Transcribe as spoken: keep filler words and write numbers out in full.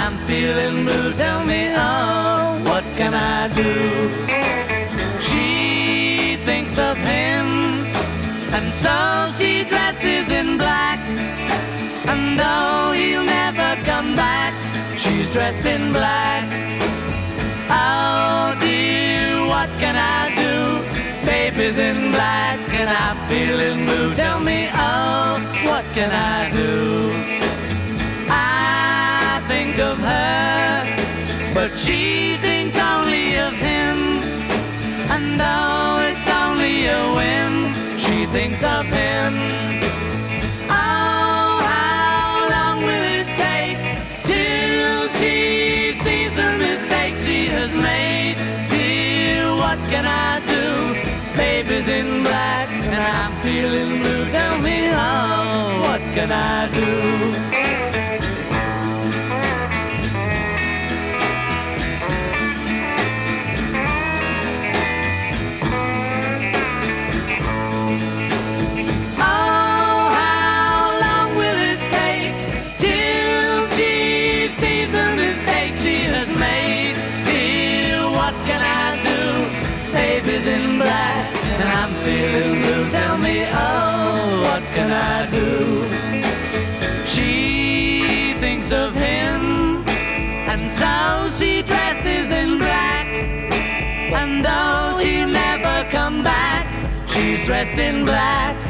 I'm feeling blue. Tell me, oh, what can I do? She thinks of him, and so she dresses in black. And though he'll never come back, she's dressed in black. Oh dear, what can I do? Baby's in black and I'm feeling blue. Tell me, oh, what can I do? I think of her, but she thinks only of him. And though it's only a whim, she thinks of him. Oh, how long will it take till she sees the mistake she has made? Dear, what can I do? Baby's in black and I'm feeling blue. Tell me, oh, what can I do? Baby's in black and I'm feeling blue. Tell me, oh, what can I do? She thinks of him, and so she dresses in black. And though she'll never come back, she's dressed in black.